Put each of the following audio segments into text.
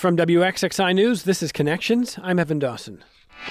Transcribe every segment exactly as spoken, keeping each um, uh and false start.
From W X X I News, this is Connections. I'm Evan Dawson.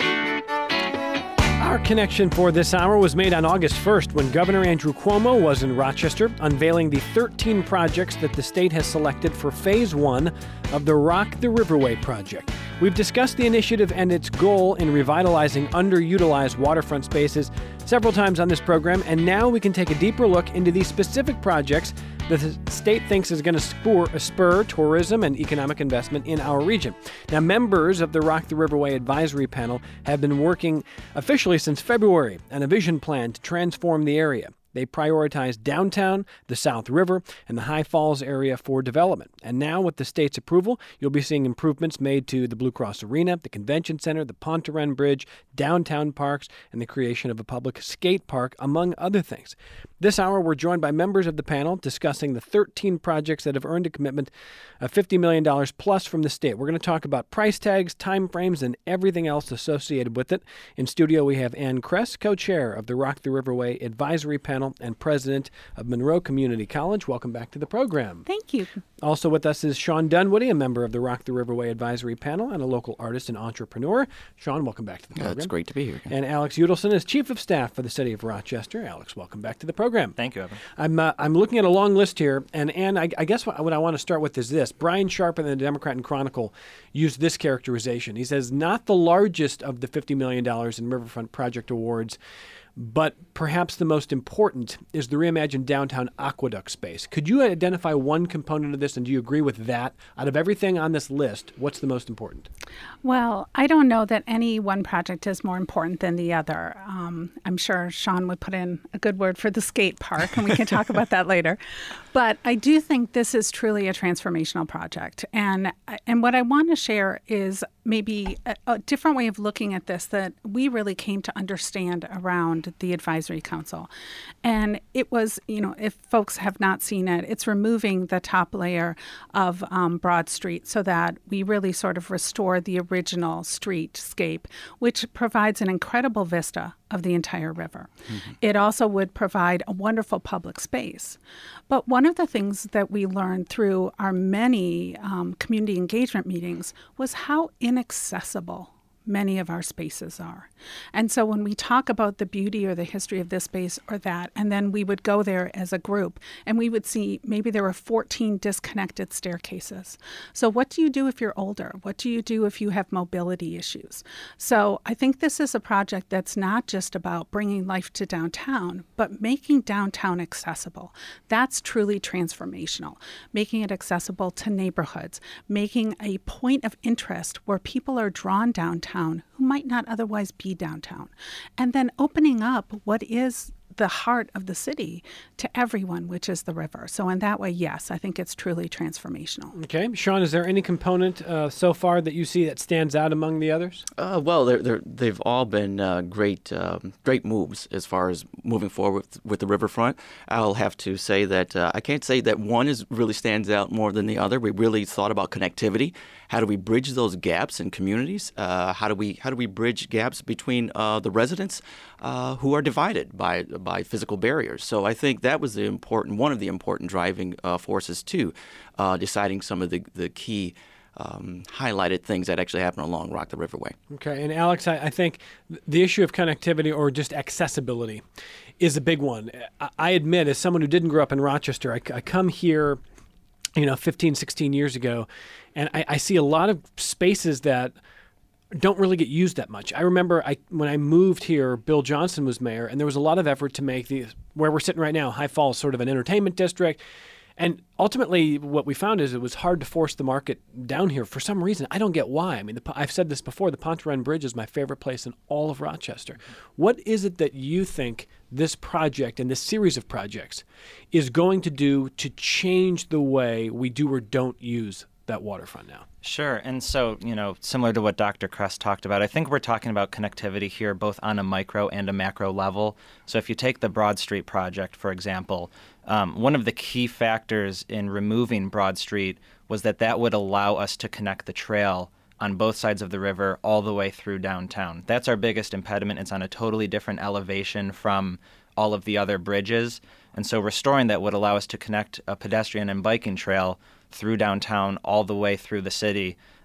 Our connection for this hour was made on August first when Governor Andrew Cuomo was in Rochester unveiling the thirteen projects that the state has selected for Phase one of the Rock the Riverway project. We've discussed the initiative and its goal in revitalizing underutilized waterfront spaces several times on this program, and now we can take a deeper look into these specific projects that the state thinks is going to spur, spur tourism and economic investment in our region. Now, members of the Rock the Riverway Advisory Panel have been working officially since February on a vision plan to transform the area. They prioritize downtown, the South River, and the High Falls area for development. And now, with the state's approval, you'll be seeing improvements made to the Blue Cross Arena, the Convention Center, the Pontarren Bridge, downtown parks, and the creation of a public skate park, among other things. This hour, we're joined by members of the panel discussing the thirteen projects that have earned a commitment of fifty million dollars plus from the state. We're going to talk about price tags, timeframes, and everything else associated with it. In studio, we have Ann Kress, co-chair of the Rock the Riverway Advisory Panel and president of Monroe Community College. Welcome back to the program. Thank you. Also with us is Sean Dunwoody, a member of the Rock the Riverway Advisory Panel and a local artist and entrepreneur. Sean, welcome back to the program. Yeah, it's great to be here. And Alex Udelson is chief of staff for the city of Rochester. Alex, welcome back to the program. Thank you, Evan. I'm uh, I'm looking at a long list here, and Ann, I, I guess what, what I want to start with is this. Brian Sharp in the Democrat and Chronicle used this characterization. He says, not the largest of the fifty million dollars in Riverfront Project awards, but perhaps the most important is the reimagined downtown aqueduct space. Could you identify one component of this, and do you agree with that? Out of everything on this list, what's the most important? Well, I don't know that any one project is more important than the other. Um, I'm sure Sean would put in a good word for the skate park, and we can talk about that later. But I do think this is truly a transformational project. And, and what I want to share is maybe a, a different way of looking at this that we really came to understand around the advisory council. And it was, you know, if folks have not seen it, it's removing the top layer of um, Broad Street so that we really sort of restore the original streetscape, which provides an incredible vista of the entire river. Mm-hmm. It also would provide a wonderful public space. But one of the things that we learned through our many um, community engagement meetings was how inaccessible many of our spaces are. And so when we talk about the beauty or the history of this space or that, and then we would go there as a group and we would see maybe there were fourteen disconnected staircases. So what do you do if you're older? What do you do if you have mobility issues? So I think this is a project that's not just about bringing life to downtown, but making downtown accessible. That's truly transformational. Making it accessible to neighborhoods, making a point of interest where people are drawn downtown who might not otherwise be downtown. And then opening up what is the heart of the city to everyone, which is the river. So in that way, yes, I think it's truly transformational. Okay. Sean, is there any component uh, so far that you see that stands out among the others? Uh, well, they're, they're, they've all been uh, great um, great moves as far as moving forward with, with the riverfront. I'll have to say that uh, I can't say that one is really stands out more than the other. We really thought about connectivity. How do we bridge those gaps in communities? Uh, how do we how do we bridge gaps between uh, the residents uh, who are divided by by physical barriers? So I think that was the important one of the important driving uh, forces too, uh, deciding some of the the key um, highlighted things that actually happen along Rock the Riverway. Okay, and Alex, I, I think the issue of connectivity or just accessibility is a big one. I, I admit, as someone who didn't grow up in Rochester, I, I come here, you know, fifteen, sixteen years ago, and I, I see a lot of spaces that don't really get used that much. I remember I when I moved here, Bill Johnson was mayor, and there was a lot of effort to make the where we're sitting right now, High Falls, sort of an entertainment district. And ultimately, what we found is it was hard to force the market down here for some reason. I don't get why. I mean, the, I've said this before, the Pontarren Bridge is my favorite place in all of Rochester. What is it that you think this project and this series of projects is going to do to change the way we do or don't use that waterfront now? Sure. And so, you know, similar to what Doctor Kress talked about, I think we're talking about connectivity here both on a micro and a macro level. So if you take the Broad Street project, for example, um, one of the key factors in removing Broad Street was that that would allow us to connect the trail on both sides of the river all the way through downtown. That's our biggest impediment. It's on a totally different elevation from all of the other bridges. And so restoring that would allow us to connect a pedestrian and biking trail through downtown all the way through the city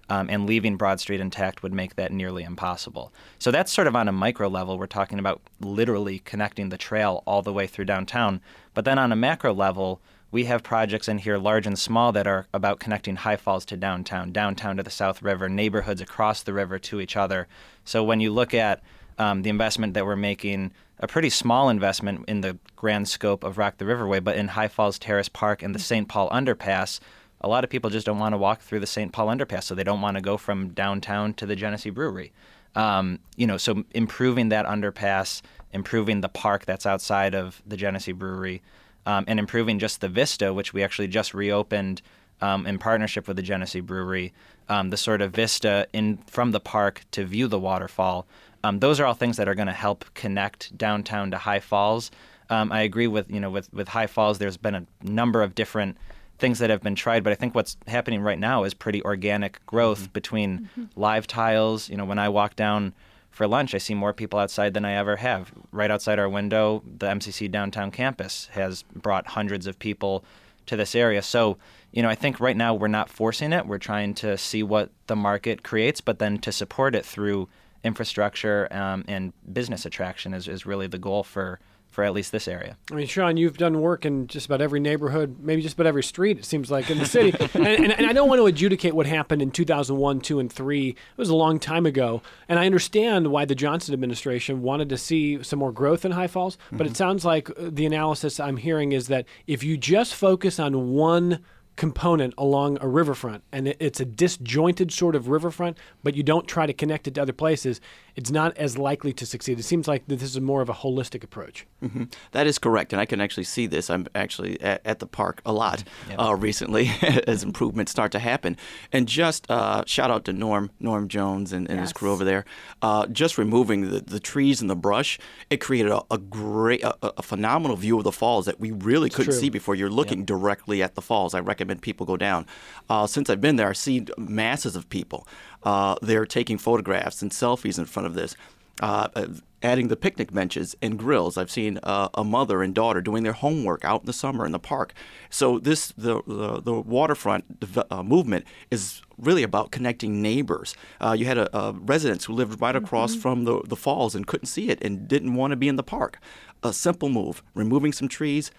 Um, and leaving Broad Street intact would make that nearly impossible. So that's sort of on a micro level. We're talking about literally connecting the trail all the way through downtown. But then on a macro level, we have projects in here, large and small, that are about connecting High Falls to downtown, downtown to the South River, neighborhoods across the river to each other. So when you look at um, the investment that we're making, a pretty small investment in the grand scope of Rock the Riverway, but in High Falls Terrace Park and the Saint Paul Underpass, a lot of people just don't want to walk through the Saint Paul Underpass, so they don't want to go from downtown to the Genesee Brewery. Um, you know, so improving that underpass, improving the park that's outside of the Genesee Brewery, um, and improving just the vista, which we actually just reopened um, in partnership with the Genesee Brewery, um, the sort of vista in from the park to view the waterfall. Um, those are all things that are going to help connect downtown to High Falls. Um, I agree with you know with with High Falls. There's been a number of different things that have been tried, but I think what's happening right now is pretty organic growth mm-hmm. between mm-hmm. live tiles. You know, when I walk down for lunch, I see more people outside than I ever have. Right outside our window, the M C C downtown campus has brought hundreds of people to this area. So, you know, I think right now we're not forcing it. We're trying to see what the market creates, but then to support it through infrastructure um, and business attraction is, is really the goal for for at least this area. I mean, Sean, you've done work in just about every neighborhood, maybe just about every street, it seems like, in the city. and, and, and I don't want to adjudicate what happened in two thousand one, two, and three. It was a long time ago. And I understand why the Johnson administration wanted to see some more growth in High Falls. Mm-hmm. But it sounds like the analysis I'm hearing is that if you just focus on one component along a riverfront, and it's a disjointed sort of riverfront, but you don't try to connect it to other places, it's not as likely to succeed. It seems like this is more of a holistic approach. Mm-hmm. That is correct, and I can actually see this. I'm actually at, at the park a lot yep. uh, recently as improvements start to happen. And just uh, shout out to Norm, Norm Jones and, and yes. his crew over there. Uh, just removing the, the trees and the brush, it created a, a great, a, a phenomenal view of the falls that we really it's couldn't true. see before. You're looking yep. directly at the falls. I recommend people go down. Uh, since I've been there, I've seen masses of people. Uh, they're taking photographs and selfies in front of this. Uh, adding the picnic benches and grills. I've seen uh, a mother and daughter doing their homework out in the summer in the park. So this the the, the waterfront uh, movement is really about connecting neighbors. Uh, you had a, a residents who lived right across mm-hmm. from the, the falls and couldn't see it and didn't want to be in the park. A simple move, removing some trees,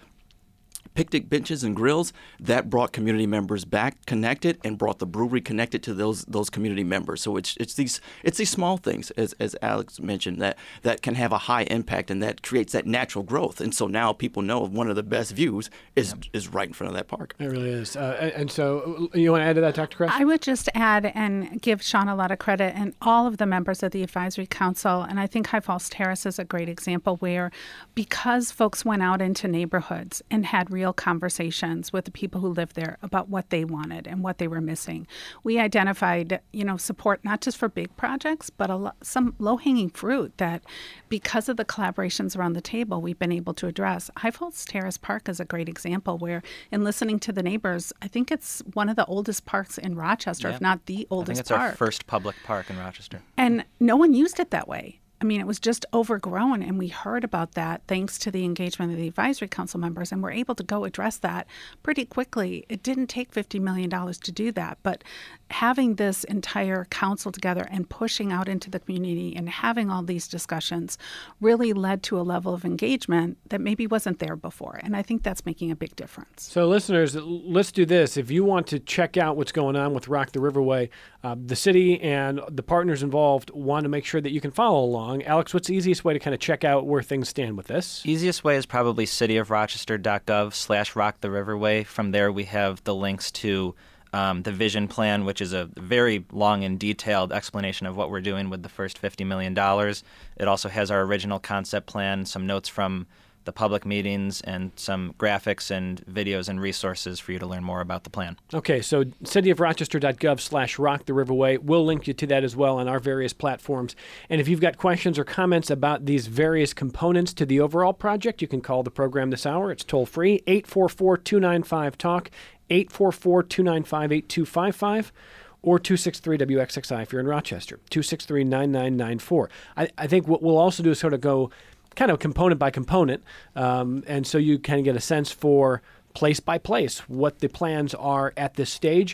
picnic benches and grills, that brought community members back connected and brought the brewery connected to those those community members. So it's it's these it's these small things, as as Alex mentioned, that that can have a high impact and that creates that natural growth. And so now people know one of the best views is yep. is right in front of that park. It really is. Uh, and so you want to add to that, Doctor Kress? I would just add and give Sean a lot of credit and all of the members of the advisory council. And I think High Falls Terrace is a great example where, because folks went out into neighborhoods and had real conversations with the people who lived there about what they wanted and what they were missing. We identified, you know, support not just for big projects, but a lo- some low-hanging fruit that, because of the collaborations around the table, we've been able to address. High Falls Terrace Park is a great example where, in listening to the neighbors, I think it's one of the oldest parks in Rochester, yeah. if not the oldest I think it's park. our first public park in Rochester. And no one used it that way. I mean, it was just overgrown, and we heard about that thanks to the engagement of the advisory council members, and we're able to go address that pretty quickly. It didn't take fifty million dollars to do that, but having this entire council together and pushing out into the community and having all these discussions really led to a level of engagement that maybe wasn't there before, and I think that's making a big difference. So listeners, let's do this. If you want to check out what's going on with Rock the Riverway, uh, the city and the partners involved want to make sure that you can follow along. Alex, what's the easiest way to kind of check out where things stand with this? Easiest way is probably cityofrochester.gov slash rock the riverway. From there, we have the links to um, the vision plan, which is a very long and detailed explanation of what we're doing with the first fifty million dollars. It also has our original concept plan, some notes from the public meetings, and some graphics and videos and resources for you to learn more about the plan. Okay, so cityofrochester.gov slash rock the riverway. We'll link you to that as well on our various platforms. And if you've got questions or comments about these various components to the overall project, you can call the program this hour. It's toll free, eight four four, two nine five, talk, eight four four, two nine five, eight two five five. Or two six three W X X I if you're in Rochester, two six three, nine nine nine four. I, I think what we'll also do is sort of go kind of component by component, um, and so you kind of get a sense for place by place what the plans are at this stage.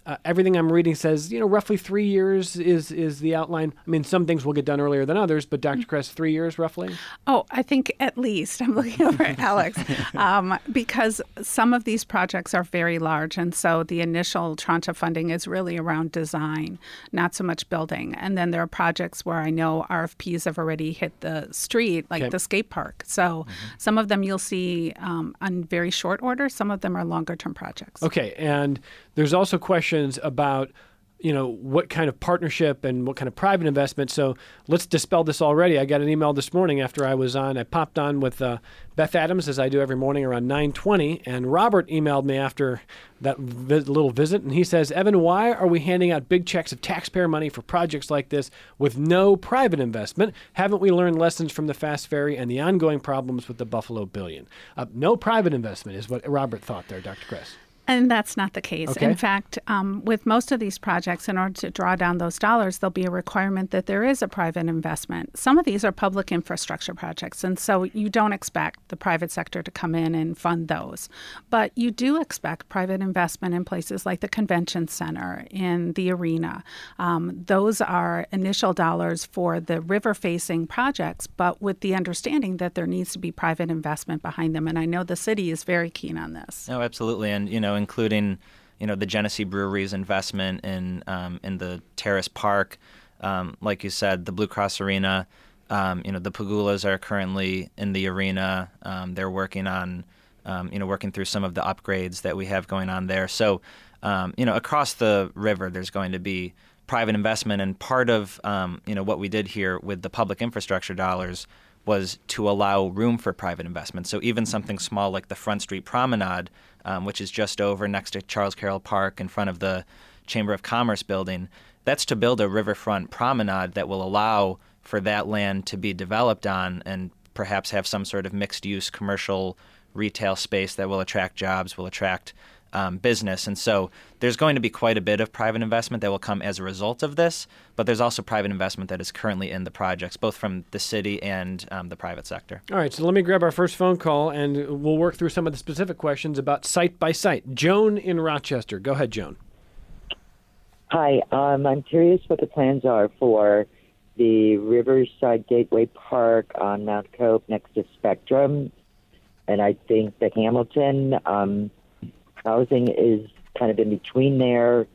Uh, everything I'm reading says, you know, roughly three years is is the outline. I mean, some things will get done earlier than others, but Doctor Kress, three years roughly? Oh, I think at least. I'm looking over at Alex. Um, because some of these projects are very large, and so the initial tranche of funding is really around design, not so much building. And then there are projects where I know R F Ps have already hit the street, like okay. the skate park. So mm-hmm. some of them you'll see um, on very short order. Some of them are longer-term projects. Okay, and there's also questions about, you know, what kind of partnership and what kind of private investment. So let's dispel this already. I got an email this morning after I was on. I popped on with uh, Beth Adams, as I do every morning around nine twenty, and Robert emailed me after that vi- little visit, and he says, Evan, why are we handing out big checks of taxpayer money for projects like this with no private investment? Haven't we learned lessons from the Fast Ferry and the ongoing problems with the Buffalo Billion? Uh, no private investment is what Robert thought there, Doctor Kress. And that's not the case. Okay. In fact, um, with most of these projects, in order to draw down those dollars, there'll be a requirement that there is a private investment. Some of these are public infrastructure projects, and so you don't expect the private sector to come in and fund those. But you do expect private investment in places like the convention center, in the arena. Um, those are initial dollars for the river-facing projects, but with the understanding that there needs to be private investment behind them. And I know the city is very keen on this. Oh, absolutely. And, you know, including, you know, the Genesee Brewery's investment in um, in the Terrace Park. Um, like you said, the Blue Cross Arena, um, you know, the Pagulas are currently in the arena. Um, they're working on, um, you know, working through some of the upgrades that we have going on there. So, um, you know, across the river, there's going to be private investment. And part of, um, you know, what we did here with the public infrastructure dollars was to allow room for private investment. So even something small like the Front Street Promenade, um, which is just over next to Charles Carroll Park in front of the Chamber of Commerce building, that's to build a riverfront promenade that will allow for that land to be developed on and perhaps have some sort of mixed-use commercial retail space that will attract jobs, will attract Um, business. And so there's going to be quite a bit of private investment that will come as a result of this, but there's also private investment that is currently in the projects, both from the city and um, the private sector. All right, so let me grab our first phone call, and we'll work through some of the specific questions about site by site. Joan in Rochester. Go ahead, Joan. Hi, um, I'm curious what the plans are for the Riverside Gateway Park on Mount Cope next to Spectrum, and I think the Hamilton um, housing is kind of in between there.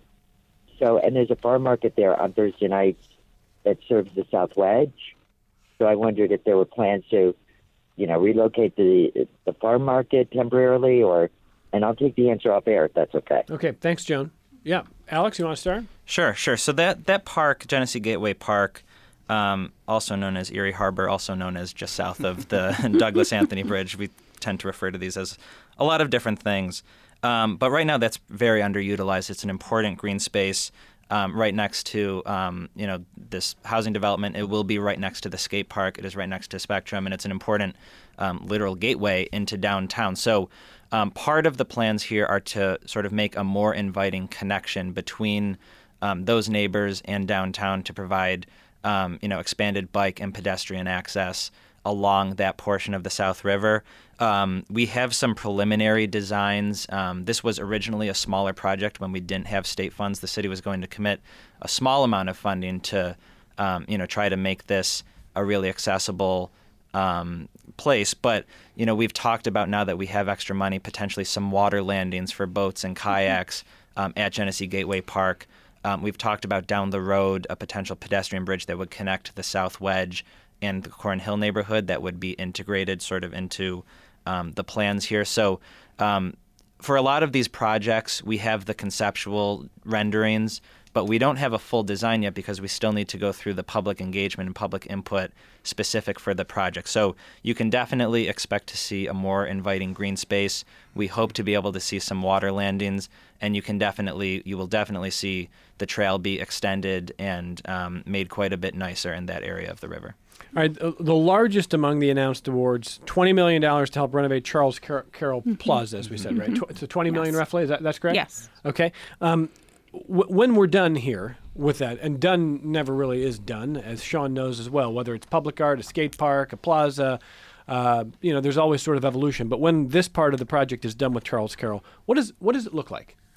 So, and there's a farm market there on Thursday nights that serves the South Wedge. So I wondered if there were plans to, you know, relocate the the farm market temporarily, or, and I'll take the answer off air if that's okay. Okay, thanks, Joan. Yeah, Alex, you want to start? Sure, sure. So that that park, Genesee Gateway Park, um, also known as Erie Harbor, also known as just south of the Douglas Anthony Bridge. We tend to refer to these as a lot of different things. Um, but right now, that's very underutilized. It's an important green space um, right next to, um, you know, this housing development. It will be right next to the skate park. It is right next to Spectrum, and it's an important um, literal gateway into downtown. So um, part of the plans here are to sort of make a more inviting connection between um, those neighbors and downtown to provide, um, you know, expanded bike and pedestrian access along that portion of the South River. Um, we have some preliminary designs. Um, this was originally a smaller project when we didn't have state funds. The city was going to commit a small amount of funding to, um, you know, try to make this a really accessible um, place. But, you know, we've talked about now that we have extra money, potentially some water landings for boats and kayaks um, at Genesee Gateway Park. Um, we've talked about down the road a potential pedestrian bridge that would connect the South Wedge and the Cornhill neighborhood that would be integrated sort of into um, the plans here. So um, for a lot of these projects, we have the conceptual renderings, but we don't have a full design yet because we still need to go through the public engagement and public input specific for the project. So you can definitely expect to see a more inviting green space. We hope to be able to see some water landings, and you can definitely, you will definitely see the trail be extended and um, made quite a bit nicer in that area of the river. All right, the largest among the announced awards, twenty million dollars to help renovate Charles Car- Carroll mm-hmm. Plaza, as we said, right? Mm-hmm. So twenty million dollars yes. roughly, is that that's correct? Yes. Okay. Um, w- when we're done here with that, and done never really is done, as Sean knows as well, whether it's public art, a skate park, a plaza, uh, you know, there's always sort of evolution. But when this part of the project is done with Charles Carroll, what does what does it look like?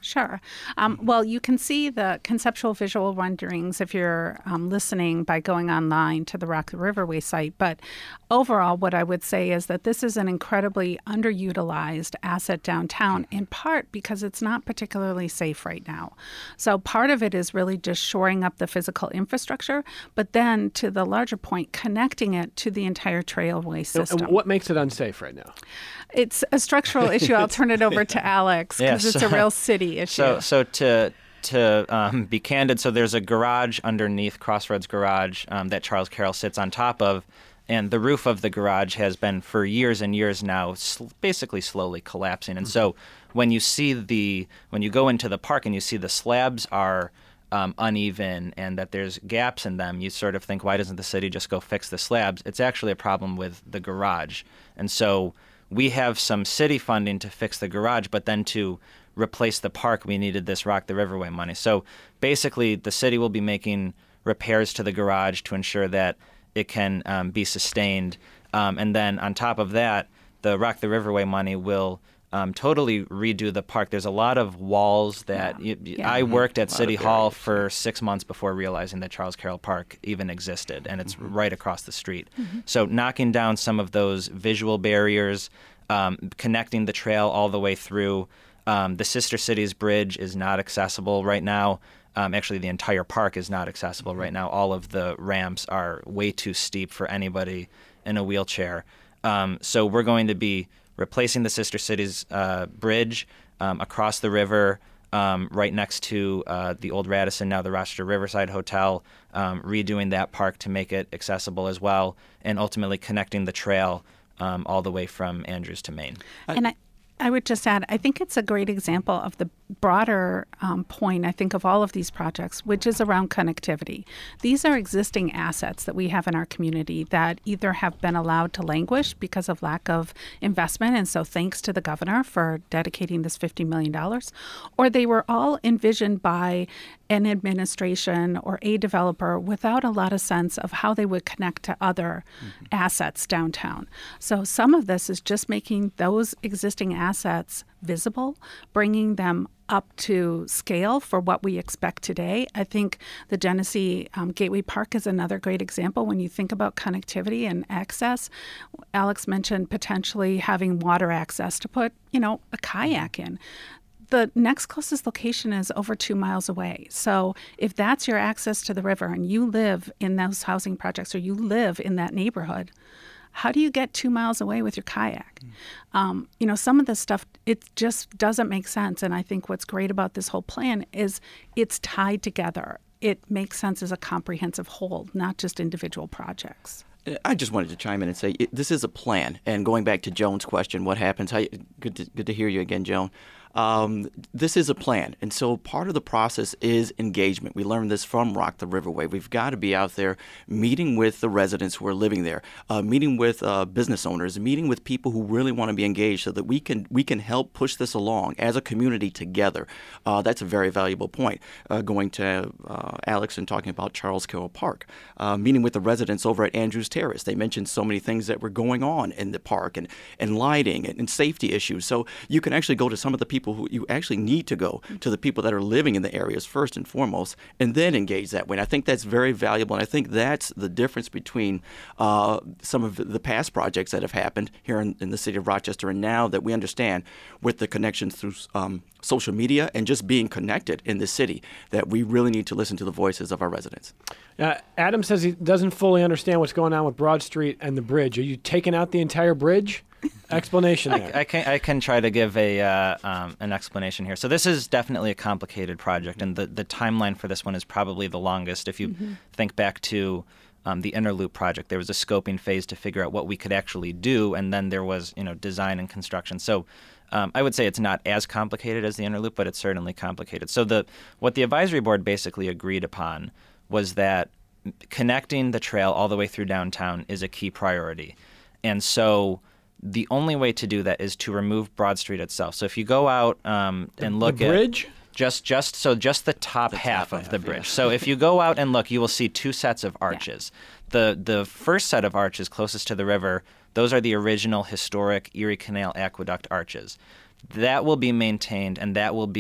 Sure. Um, well, you can see the conceptual visual renderings if you're um, listening by going online to the Rock the Riverway site. But overall, what I would say is that this is an incredibly underutilized asset downtown, in part because it's not particularly safe right now. So part of it is really just shoring up the physical infrastructure, but then to the larger point, connecting it to the entire trailway system. And what makes it unsafe right now? It's a structural issue. I'll turn it over to Alex because Yeah, it's so- a real city issue. So, so to to um, be candid, so there's a garage underneath Crossroads Garage um, that Charles Carroll sits on top of, and the roof of the garage has been for years and years now, sl- basically slowly collapsing. And so, when you see the when you go into the park and you see the slabs are um, uneven and that there's gaps in them, you sort of think, why doesn't the city just go fix the slabs? It's actually a problem with the garage, and so we have some city funding to fix the garage, but then to replace the park, we needed this Rock the Riverway money. So basically, the city will be making repairs to the garage to ensure that it can um, be sustained. Um, and then on top of that, the Rock the Riverway money will um, totally redo the park. There's a lot of walls that Yeah. you, Yeah. I worked at A lot City of Hall barriers, for six months before realizing that Charles Carroll Park even existed, and it's right across the street. So knocking down some of those visual barriers, um, connecting the trail all the way through. Um, the Sister Cities Bridge is not accessible right now. Um, actually, the entire park is not accessible right now. All of the ramps are way too steep for anybody in a wheelchair. Um, so we're going to be replacing the Sister Cities uh, Bridge um, across the river, um, right next to uh, the old Radisson, now the Rochester Riverside Hotel, um, redoing that park to make it accessible as well, and ultimately connecting the trail um, all the way from Andrews to Maine. And I, I would just add, I think it's a great example of the broader um, point, I think, of all of these projects, which is around connectivity. These are existing assets that we have in our community that either have been allowed to languish because of lack of investment, and so thanks to the governor for dedicating this fifty million dollars, or they were all envisioned by an administration or a developer without a lot of sense of how they would connect to other mm-hmm. assets downtown. So some of this is just making those existing assets visible, bringing them up to scale for what we expect today. I think the Genesee um, Gateway Park is another great example when you think about connectivity and access. Alex mentioned potentially having water access to put, you know, a kayak in. The next closest location is over two miles away. So if that's your access to the river and you live in those housing projects or you live in that neighborhood, how do you get two miles away with your kayak? Mm. Um, you know, some of this stuff, it just doesn't make sense. And I think what's great about this whole plan is it's tied together. It makes sense as a comprehensive whole, not just individual projects. I just wanted to chime in and say it, this is a plan. And going back to Joan's question, what happens? How, good, to, good to hear you again, Joan. Um, this is a plan. And so part of the process is engagement. We learned this from Rock the Riverway. We've got to be out there meeting with the residents who are living there, uh, meeting with uh, business owners, meeting with people who really want to be engaged so that we can we can help push this along as a community together. Uh, that's a very valuable point. Uh, going to uh, Alex and talking about Charles Carroll Park, uh, meeting with the residents over at Andrews Terrace. They mentioned so many things that were going on in the park and, and lighting and, and safety issues. So you can actually go to some of the people who you actually need to go to the people that are living in the areas first and foremost, and then engage that way. And I think that's very valuable, and I think that's the difference between uh, some of the past projects that have happened here in, in the city of Rochester, and now that we understand with the connections through um, social media and just being connected in the city, that we really need to listen to the voices of our residents. Uh, Adam says he doesn't fully understand what's going on with Broad Street and the bridge. Are you taking out the entire bridge? Explanation there. I, I can I can try to give a uh, um, an explanation here. So this is definitely a complicated project, and the, the timeline for this one is probably the longest. If you mm-hmm. think back to um, the Inner Loop project, there was a scoping phase to figure out what we could actually do, and then there was you know design and construction. So um, I would say it's not as complicated as the Inner Loop, but it's certainly complicated. So the what the advisory board basically agreed upon was that connecting the trail all the way through downtown is a key priority, and so the only way to do that is to remove Broad Street itself. So if you go out um, and look the bridge? at just just so just the top the half top of half, the bridge. yeah. So if you go out and look, you will see two sets of arches. Yeah. The the first set of arches closest to the river, those are the original historic Erie Canal Aqueduct arches. That will be maintained, and that will be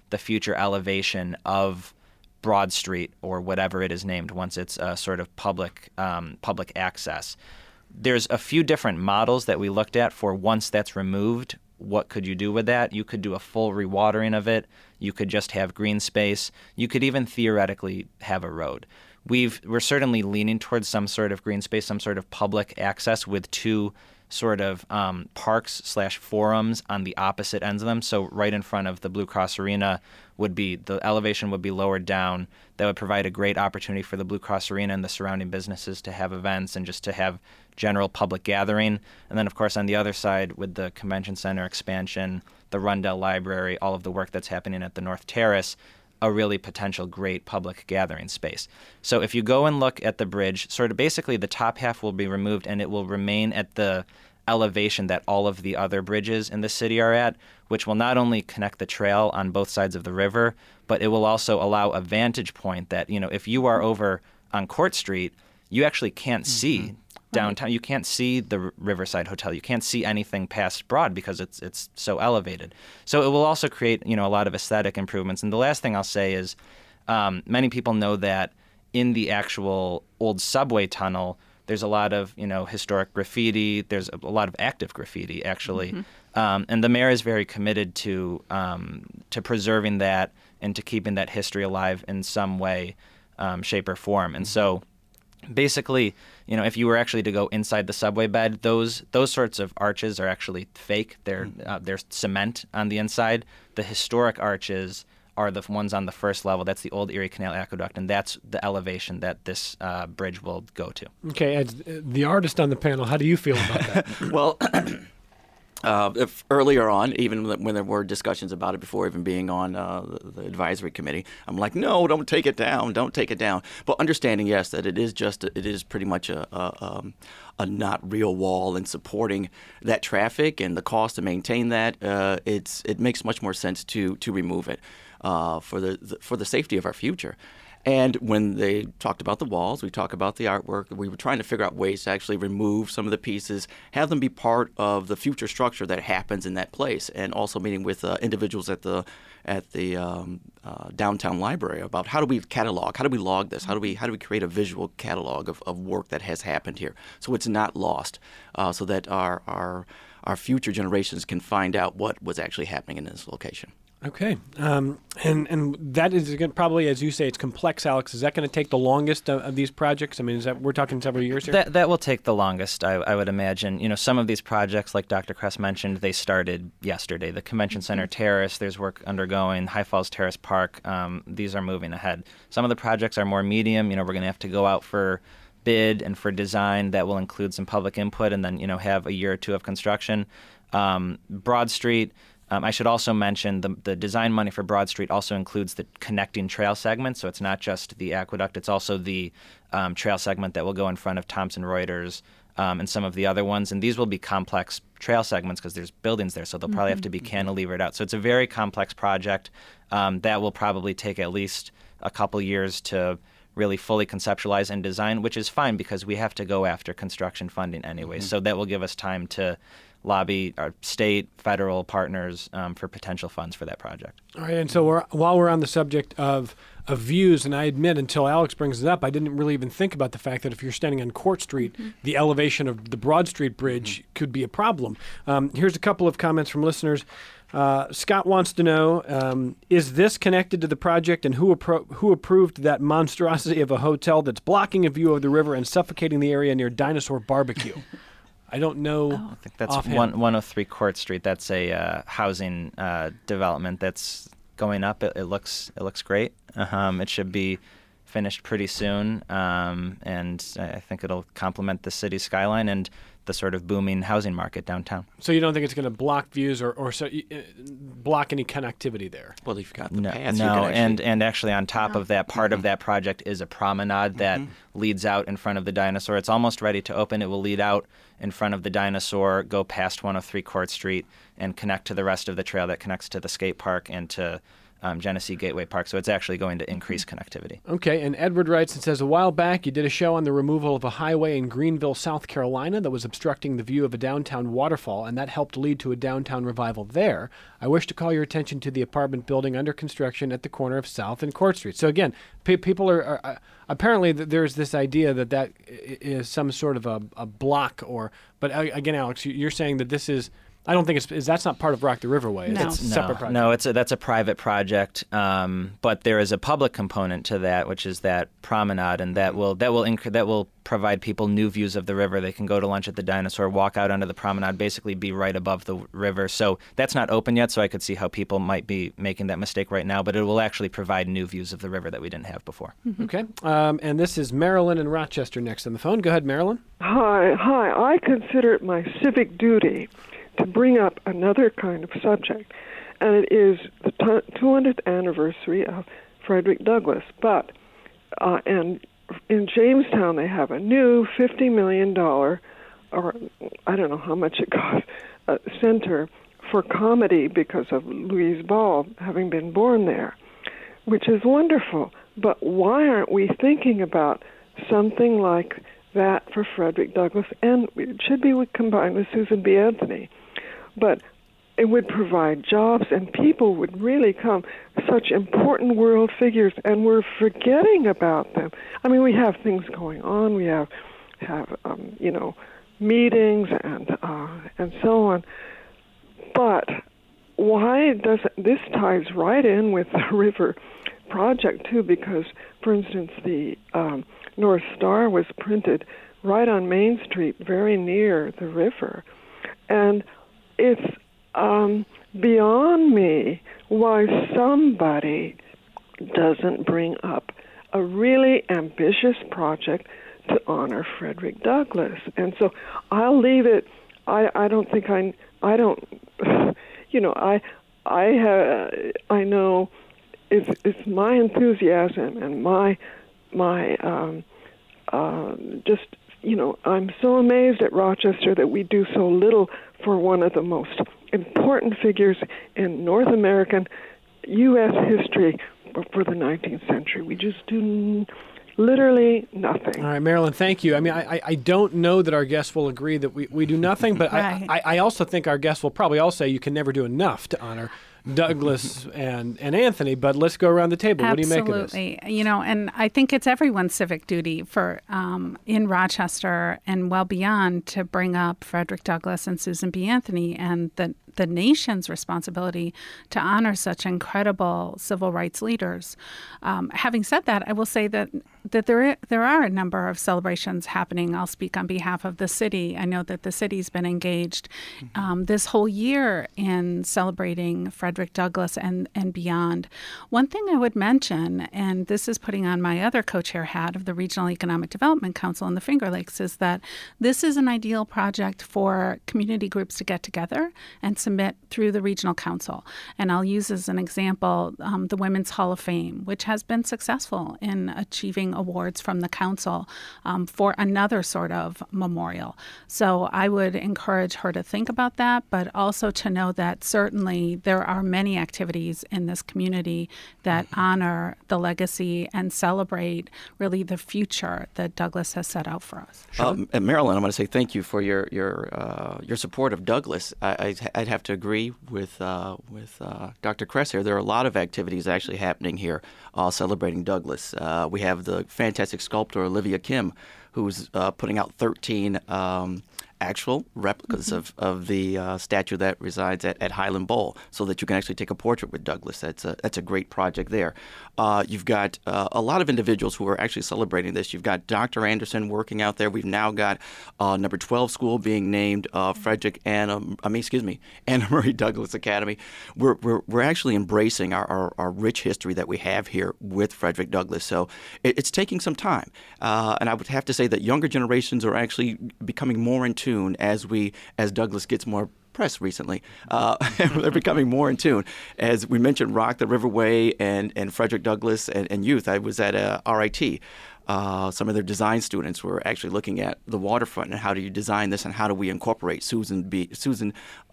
the future elevation of Broad Street or whatever it is named once it's a sort of public um, public access. There's a few different models that we looked at for once that's removed. What could you do with that? You could do a full rewatering of it. You could just have green space. You could even theoretically have a road. We've, we're certainly leaning towards some sort of green space, some sort of public access with two sort of um, parks slash forums on the opposite ends of them. So right in front of the Blue Cross Arena would be, the elevation would be lowered down. That would provide a great opportunity for the Blue Cross Arena and the surrounding businesses to have events and just to have general public gathering. And then, of course, on the other side with the convention center expansion, the Rundell Library, all of the work that's happening at the North Terrace, a really potential great public gathering space. So if you go and look at the bridge, sort of basically the top half will be removed and it will remain at the elevation that all of the other bridges in the city are at, which will not only connect the trail on both sides of the river, but it will also allow a vantage point that, you know, if you are over on Court Street, you actually can't mm-hmm. see downtown. You can't see the Riverside Hotel. You can't see anything past Broad because it's it's so elevated. So it will also create, you know, a lot of aesthetic improvements. And the last thing I'll say is um, many people know that in the actual old subway tunnel, there's a lot of, you know, historic graffiti. There's a, a lot of active graffiti, actually. Mm-hmm. Um, and the mayor is very committed to um, to preserving that and to keeping that history alive in some way, um, shape, or form. And so basically, you know, if you were actually to go inside the subway bed, those those sorts of arches are actually fake. They're uh, they're cement on the inside. The historic arches are the ones on the first level. That's the old Erie Canal Aqueduct, and that's the elevation that this uh, bridge will go to. Okay, as the artist on the panel, how do you feel about that? Well, uh, if earlier on, even when there were discussions about it before even being on uh, the, the advisory committee, I'm like, no, don't take it down, don't take it down. But understanding, yes, that it is just, it is pretty much a, a, um, a not real wall, and supporting that traffic and the cost to maintain that, uh, it's it makes much more sense to to remove it. Uh, for the, the for the safety of our future. And when they talked about the walls, we talked about the artwork, we were trying to figure out ways to actually remove some of the pieces, have them be part of the future structure that happens in that place, and also meeting with uh, individuals at the at the um, uh, downtown library about how do we catalog, how do we log this, how do we how do we create a visual catalog of, of work that has happened here, so it's not lost, uh, so that our our our future generations can find out what was actually happening in this location. Okay, um, and and that is gonna, probably, as you say, it's complex, Alex. Is that going to take the longest of, of these projects? I mean, is that we're talking several years here? That that will take the longest, I, I would imagine. You know, some of these projects, like Doctor Kress mentioned, they started yesterday. The Convention Center mm-hmm. Terrace, there's work undergoing. High Falls Terrace Park, um, these are moving ahead. Some of the projects are more medium. You know, we're going to have to go out for bid and for design that will include some public input, and then, you know, have a year or two of construction. Um, Broad Street. Um, I should also mention the the design money for Broad Street also includes the connecting trail segment, so it's not just the aqueduct, it's also the um, trail segment that will go in front of Thomson Reuters um, and some of the other ones. And these will be complex trail segments because there's buildings there, so they'll probably mm-hmm. have to be cantilevered out. So it's a very complex project um, that will probably take at least a couple years to really fully conceptualize and design, which is fine because we have to go after construction funding anyway. Mm-hmm. So that will give us time to lobby our state, federal partners um, for potential funds for that project. All right, and so we're, while we're on the subject of, of views, and I admit until Alex brings it up, I didn't really even think about the fact that if you're standing on Court Street, mm-hmm. the elevation of the Broad Street Bridge mm-hmm. could be a problem. Um, here's a couple of comments from listeners. Uh, Scott wants to know, um, is this connected to the project, and who appro- who approved that monstrosity of a hotel that's blocking a view of the river and suffocating the area near Dinosaur Barbecue? I don't know. Oh, I think that's one, one oh three Court Street. That's a uh, housing uh, development that's going up. It, it looks it looks great. Um, it should be finished pretty soon, um, and I think it'll complement the city skyline and the sort of booming housing market downtown. So you don't think it's going to block views or, or so, uh, block any connectivity there? Well, you've got the no, paths. No, you actually... and, and actually on top of that, part mm-hmm. of that project is a promenade that mm-hmm. leads out in front of the Dinosaur. It's almost ready to open. It will lead out in front of the Dinosaur, go past one oh three Court Street, and connect to the rest of the trail that connects to the skate park and to um, Genesee Gateway Park. So it's actually going to increase connectivity. Okay, and Edward writes and says, a while back you did a show on the removal of a highway in Greenville, South Carolina that was obstructing the view of a downtown waterfall, and that helped lead to a downtown revival there. I wish to call your attention to the apartment building under construction at the corner of South and Court Street. So again, pe- people are, are uh, apparently th- there's this idea that that is some sort of a, a block or, but uh, again, Alex, you're saying that this is, I don't think it's, is that's not part of Rock the Riverway. No. It's a No, separate project. no, it's a, that's a private project, um, but there is a public component to that, which is that promenade, and that will that will inc- that will provide people new views of the river. They can go to lunch at the Dinosaur, walk out onto the promenade, basically be right above the river. So that's not open yet, so I could see how people might be making that mistake right now, but it will actually provide new views of the river that we didn't have before. Mm-hmm. Okay, um, and this is Marilyn in Rochester next on the phone. Go ahead, Marilyn. Hi, hi. I consider it my civic duty to bring up another kind of subject, and it is the two hundredth anniversary of Frederick Douglass. But uh, and in Jamestown, they have a new fifty million dollars, or I don't know how much it costs, uh, center for comedy because of Louise Ball having been born there, which is wonderful. But why aren't we thinking about something like that for Frederick Douglass? And it should be combined with Susan B. Anthony. But it would provide jobs, and people would really come, such important world figures, and we're forgetting about them. I mean, we have things going on. We have, have um, you know, meetings and uh, and so on. But why does this ties right in with the river project, too, because, for instance, the um, North Star was printed right on Main Street, very near the river. And it's um, beyond me why somebody doesn't bring up a really ambitious project to honor Frederick Douglass. And so I'll leave it. I, I don't think I I don't you know I I have I know it's it's my enthusiasm and my my um, uh, just you know I'm so amazed at Rochester that we do so little for one of the most important figures in North American U S history for the nineteenth century. We just do n- literally nothing. All right, Marilyn, thank you. I mean, I, I don't know that our guests will agree that we, we do nothing, but Right. I, I, I also think our guests will probably all say you can never do enough to honor Douglass and, and Anthony, but let's go around the table. Absolutely. What do you make of this? You know, and I think it's everyone's civic duty for um, in Rochester and well beyond to bring up Frederick Douglass and Susan B. Anthony, and the the nation's responsibility to honor such incredible civil rights leaders. Um, having said that, I will say that that there there are a number of celebrations happening. I'll speak on behalf of the city. I know that the city's been engaged um, this whole year in celebrating Frederick Douglass and, and beyond. One thing I would mention, and this is putting on my other co-chair hat of the Regional Economic Development Council in the Finger Lakes, is that this is an ideal project for community groups to get together and submit through the regional council. And I'll use as an example um, the Women's Hall of Fame, which has been successful in achieving awards from the council um, for another sort of memorial. So I would encourage her to think about that, but also to know that certainly there are many activities in this community that honor the legacy and celebrate really the future that Douglass has set out for us. Um, and Marilyn, I want to say thank you for your your uh, your support of Douglass. I, I'd, I'd have to agree with uh, with uh, Doctor Kress here. There are a lot of activities actually happening here uh, celebrating Douglass. Uh, we have the fantastic sculptor Olivia Kim, who's uh, putting out thirteen um, actual replicas mm-hmm. of, of the uh, statue that resides at, at Highland Bowl, so that you can actually take a portrait with Douglass. That's a, that's a great project there. Uh, you've got uh, a lot of individuals who are actually celebrating this. You've got Doctor Anderson working out there. We've now got uh, number twelve school being named uh, Frederick Anna, I mean, excuse me, Anna Murray Douglass Academy. We're, we're, we're actually embracing our, our, our rich history that we have here with Frederick Douglass. So it, it's taking some time. Uh, and I would have to say that younger generations are actually becoming more in tune as we as Douglass gets more press recently. Uh, they're becoming more in tune. As we mentioned, Rock the Riverway and, and Frederick Douglass and, and youth. I was at uh, R I T. uh, some of their design students were actually looking at the waterfront and how do you design this and how do we incorporate Susan B. Susan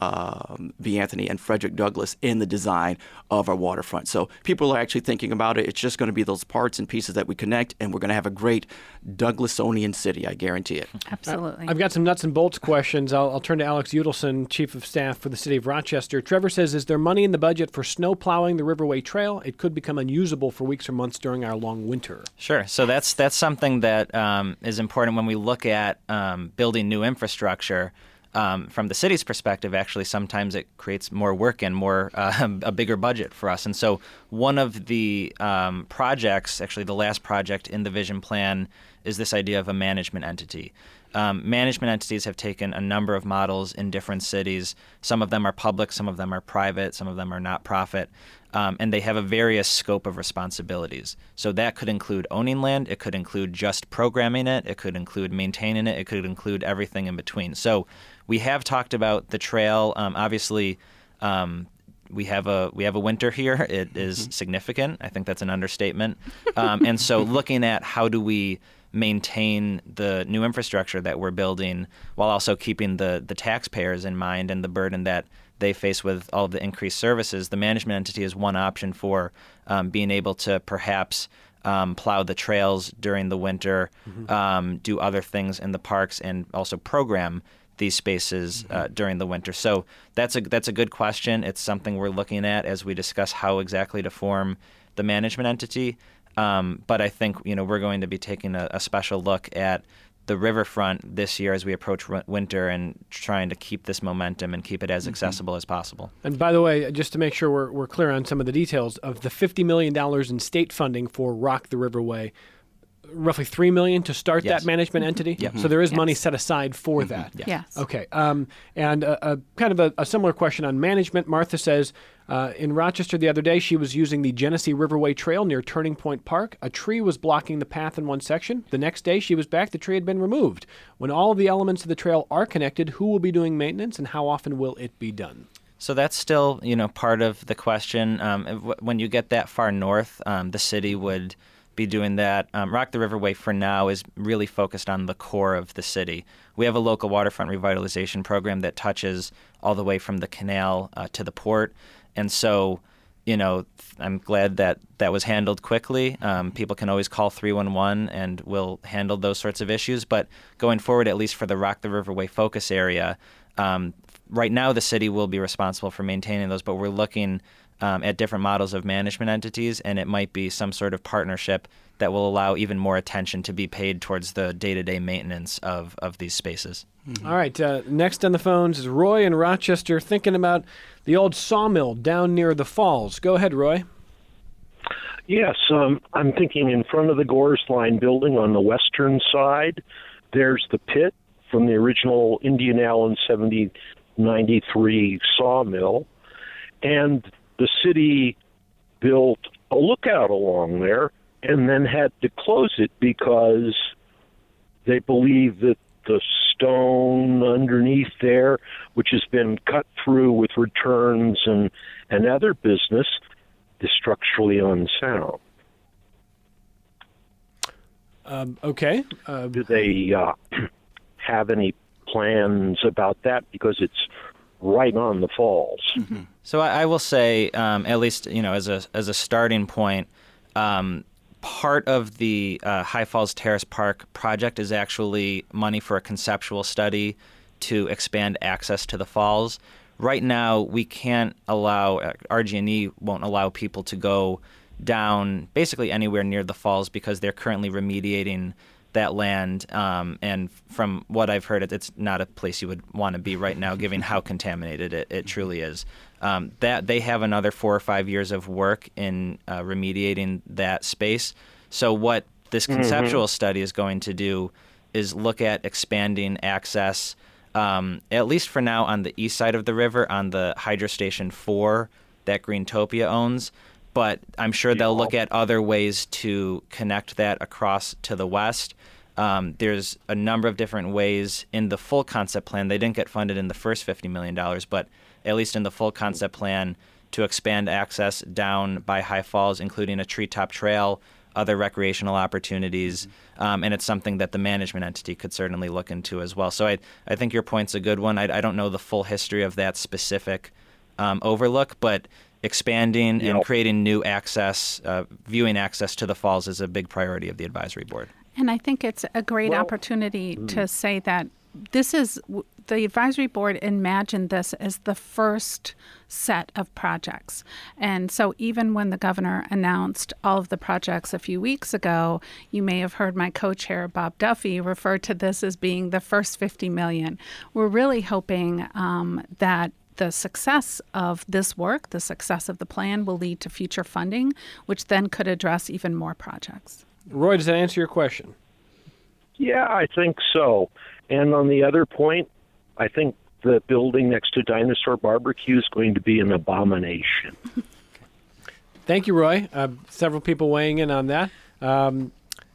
um, B. Anthony and Frederick Douglass in the design of our waterfront. So people are actually thinking about it. It's just going to be those parts and pieces that we connect, and we're going to have a great Douglassonian city. I guarantee it. Absolutely. I've got some nuts and bolts questions. I'll, I'll turn to Alex Udelson, Chief of Staff for the City of Rochester. Trevor says, is there money in the budget for snow plowing the Riverway Trail? It could become unusable for weeks or months during our long winter. Sure. So that's that's something that um, is important when we look at um, building new infrastructure. Um, from the city's perspective, actually, sometimes it creates more work and more uh, a bigger budget for us. And so one of the um, projects, actually the last project in the vision plan, is this idea of a management entity. Um, management entities have taken a number of models in different cities. Some of them are public, some of them are private, some of them are not profit, um, and they have a various scope of responsibilities. So that could include owning land, it could include just programming it, it could include maintaining it, it could include everything in between. So we have talked about the trail. Um, obviously, um, we have a we have a winter here. It is mm-hmm. significant. I think that's an understatement. Um, and so looking at how do we maintain the new infrastructure that we're building while also keeping the, the taxpayers in mind and the burden that they face with all of the increased services, the management entity is one option for um, being able to perhaps um, plow the trails during the winter, mm-hmm. um, do other things in the parks, and also program these spaces mm-hmm. uh, during the winter. So that's a that's a good question. It's something we're looking at as we discuss how exactly to form the management entity. Um, but I think, you know, we're going to be taking a, a special look at the riverfront this year as we approach r- winter and trying to keep this momentum and keep it as accessible mm-hmm. as possible. And by the way, just to make sure we're, we're clear on some of the details, of the fifty million dollars in state funding for Rock the Riverway, roughly three million dollars to start yes. that management entity? Mm-hmm. So there is yes. money set aside for mm-hmm. that? Yes. yes. Okay. Um, and a, a kind of a, a similar question on management. Martha says, uh, in Rochester the other day, she was using the Genesee Riverway Trail near Turning Point Park. A tree was blocking the path in one section. The next day she was back, the tree had been removed. When all of the elements of the trail are connected, who will be doing maintenance and how often will it be done? So that's still, you know, part of the question. Um, when you get that far north, um, the city would be doing that. Um, Rock the Riverway for now is really focused on the core of the city. We have a local waterfront revitalization program that touches all the way from the canal uh, to the port. And so, you know, I'm glad that that was handled quickly. Um, people can always call three one one and we'll handle those sorts of issues. But going forward, at least for the Rock the Riverway focus area, um, right now the city will be responsible for maintaining those, but we're looking Um, at different models of management entities, and it might be some sort of partnership that will allow even more attention to be paid towards the day-to-day maintenance of, of these spaces. Mm-hmm. All right, uh, next on the phones is Roy in Rochester thinking about the old sawmill down near the falls. Go ahead, Roy. Yes, um, I'm thinking in front of the Gores Line building on the western side, there's the pit from the original Indian Allen seventy ninety-three sawmill, and the city built a lookout along there and then had to close it because they believe that the stone underneath there, which has been cut through with returns and, and other business, is structurally unsound. Um, okay. Uh, Do they uh, have any plans about that? Because it's right on the falls. Mm-hmm. So I, I will say, um, at least you know, as a as a starting point, um, part of the uh, High Falls Terrace Park project is actually money for a conceptual study to expand access to the falls. Right now, we can't allow R G and E won't allow people to go down basically anywhere near the falls because they're currently remediating that land, um, and from what I've heard, it, it's not a place you would want to be right now, given how contaminated it, it truly is. Um, that they have another four or five years of work in uh, remediating that space. So what this conceptual mm-hmm. study is going to do is look at expanding access, um, at least for now, on the east side of the river, on the Hydro Station four that Greentopia owns. But I'm sure they'll look at other ways to connect that across to the west. Um, there's a number of different ways in the full concept plan. They didn't get funded in the first fifty million dollars, but at least in the full concept plan to expand access down by High Falls, including a treetop trail other recreational opportunities, um, and it's something that the management entity could certainly look into as well. So I, I think your point's a good one. I, I don't know the full history of that specific um, overlook, but expanding Yep. and creating new access, uh, viewing access to the falls is a big priority of the advisory board. And I think it's a great Well, opportunity to say that this is the advisory board imagined this as the first set of projects. And so even when the governor announced all of the projects a few weeks ago, you may have heard my co-chair, Bob Duffy, refer to this as being the first fifty million. We're really hoping um, that the success of this work, the success of the plan, will lead to future funding, which then could address even more projects. Roy, does that answer your question? Yeah, I think so. And on the other point, I think the building next to Dinosaur Barbecue is going to be an abomination. Thank you, Roy. Uh, several people weighing in on that. Um,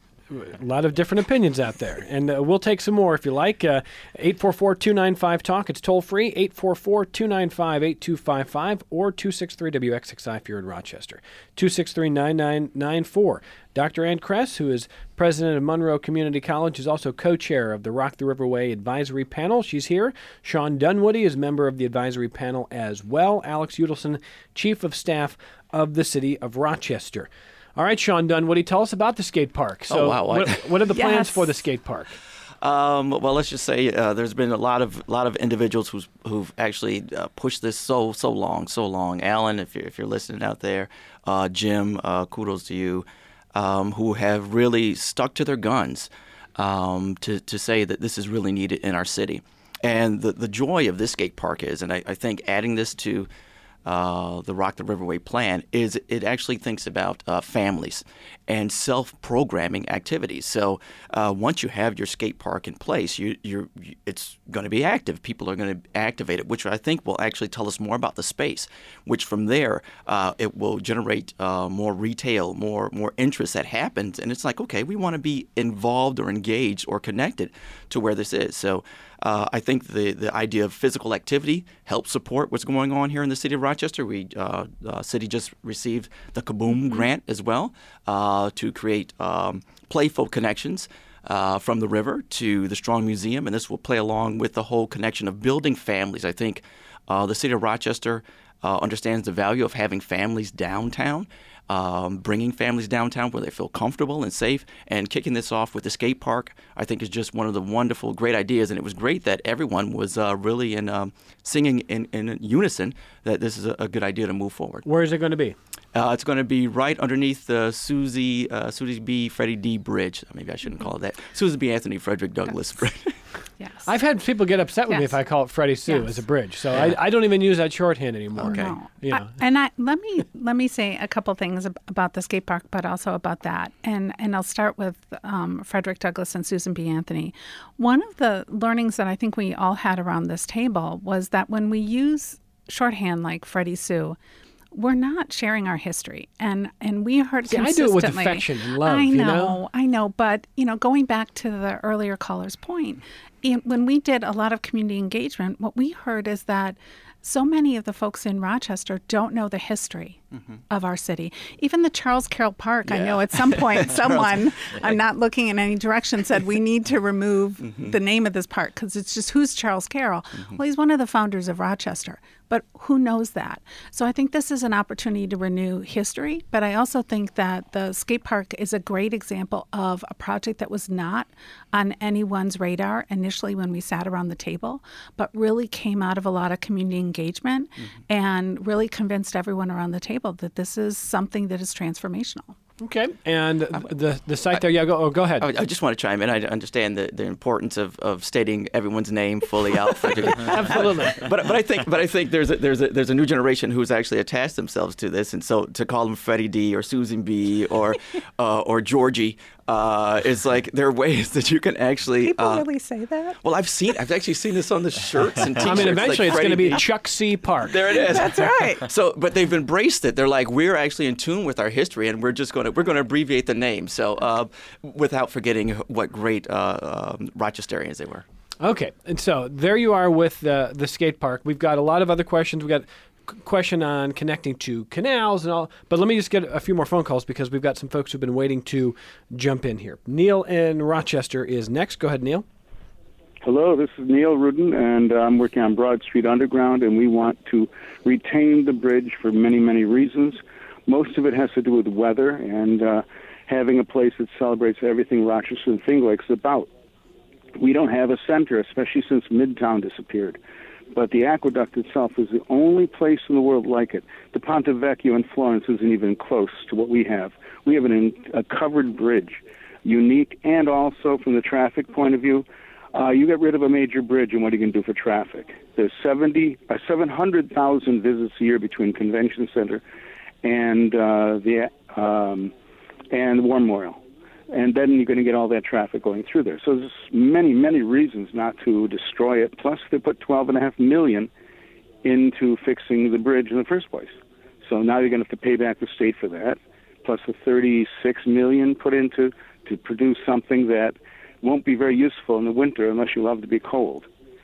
a lot of different opinions out there. And uh, we'll take some more if you like. Uh, eight four four, two nine five, talk. It's toll free, eight four four, two nine five, eight two five five, or two six three W X X I if you're in Rochester, two six three, nine nine nine four. Doctor Ann Kress, who is president of Monroe Community College, is also co-chair of the Rock the Riverway Advisory Panel. She's here. Sean Dunwoody is member of the advisory panel as well. Alex Udelson, chief of staff of the city of Rochester. All right, Sean Dunwoody, tell us about the skate park. So Oh, wow. what, what are the plans Yes. for the skate park? Um, well, let's just say uh, there's been a lot of lot of individuals who's, who've actually uh, pushed this so so long, so long. Alan, if you're if you're listening out there, uh, Jim, uh, kudos to you, um, who have really stuck to their guns um, to to say that this is really needed in our city. And the the joy of this skate park is, and I, I think adding this to Uh, the Rock the Riverway plan is it actually thinks about uh, families and self-programming activities. So uh, once you have your skate park in place, you, you're, you, it's going to be active. People are going to activate it, which I think will actually tell us more about the space, which from there uh, it will generate uh, more retail, more more interest that happens. And it's like, okay, we want to be involved or engaged or connected to where this is. So Uh, I think the, the idea of physical activity helps support what's going on here in the city of Rochester. We uh, the city just received the Kaboom Mm-hmm. grant as well uh, to create um, playful connections uh, from the river to the Strong Museum, and this will play along with the whole connection of building families. I think uh, the city of Rochester uh, understands the value of having families downtown. Um, bringing families downtown where they feel comfortable and safe, and kicking this off with the skate park, I think is just one of the wonderful, great ideas. And it was great that everyone was uh, really in um, singing in, in unison that this is a, a good idea to move forward. Where is it going to be? Uh, it's going to be right underneath the Susie uh, Susie B. Freddie D. Bridge. Maybe I shouldn't call it that. Susie B. Anthony Frederick Douglass Bridge. Yes. I've had people get upset with me Yes. if I call it Freddie Sue Yes. as a bridge, so I, I don't even use that shorthand anymore. Okay. No. You know. I- and I, let me let me say a couple things ab- about the skate park, but also about that. And and I'll start with um, Frederick Douglass and Susan B. Anthony. One of the learnings that I think we all had around this table was that when we use shorthand like Freddie Sue, we're not sharing our history, and and we heard See, I do consistently. it with affection and love, I you know, know? I know, but you know, going back to the earlier caller's point, in, when we did a lot of community engagement, what we heard is that so many of the folks in Rochester don't know the history mm-hmm. of our city. Even the Charles Carroll Park, Yeah. I know at some point someone, I'm not looking in any direction, said we need to remove mm-hmm. the name of this park because it's just, who's Charles Carroll? Mm-hmm. Well, he's one of the founders of Rochester. But who knows that? So I think this is an opportunity to renew history. But I also think that the skate park is a great example of a project that was not on anyone's radar initially when we sat around the table, but really came out of a lot of community engagement mm-hmm. and really convinced everyone around the table that this is something that is transformational. Okay, and the the site there, yeah, go, oh, go ahead. I, I just want to chime in. I understand the, the importance of, of stating everyone's name fully out. Absolutely. But but I think but I think there's a, there's a, there's a new generation who's actually attached themselves to this, and so to call them Freddie D or Susan B or uh, or Georgie uh, is like there are ways that you can actually. People uh, really say that? Well, I've seen I've actually seen this on the shirts and T-shirts. I mean, eventually like it's going to be Freddie D. Chuck C. Park. There it is. That's right. So, but they've embraced it. They're like, we're actually in tune with our history, and we're just going to we're going to abbreviate the name. So, uh, without forgetting what great uh, um, Rochesterians they were. Okay, and so there you are with the the skate park. We've got a lot of other questions. We've got question on connecting to canals and all, but let me just get a few more phone calls because we've got some folks who've been waiting to jump in here. Neil in Rochester is next. Go ahead, Neil. Hello, this is Neil Rudin, and I'm working on Broad Street Underground, and we want to retain the bridge for many, many reasons. Most of it has to do with weather and uh, having a place that celebrates everything Rochester and Finger Lakes is about. We don't have a center, especially since Midtown disappeared. But the aqueduct itself is the only place in the world like it. The Ponte Vecchio in Florence isn't even close to what we have. We have an, a covered bridge, unique, and also from the traffic point of view, uh, you get rid of a major bridge, and what are you going to do for traffic? There's seventy, uh, seven hundred thousand visits a year between Convention Center and uh, the um, and War Memorial. And then you're going to get all that traffic going through there. So there's many, many reasons not to destroy it. Plus, they put twelve and a half million into fixing the bridge in the first place. So now you're going to have to pay back the state for that. Plus the thirty-six million put into to produce something that won't be very useful in the winter unless you love to be cold.